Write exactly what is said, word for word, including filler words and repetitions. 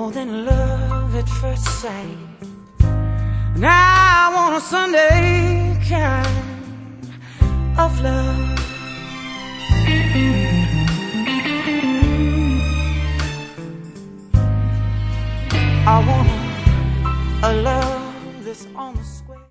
more than love at first sight. Now I want a Sunday kind of love.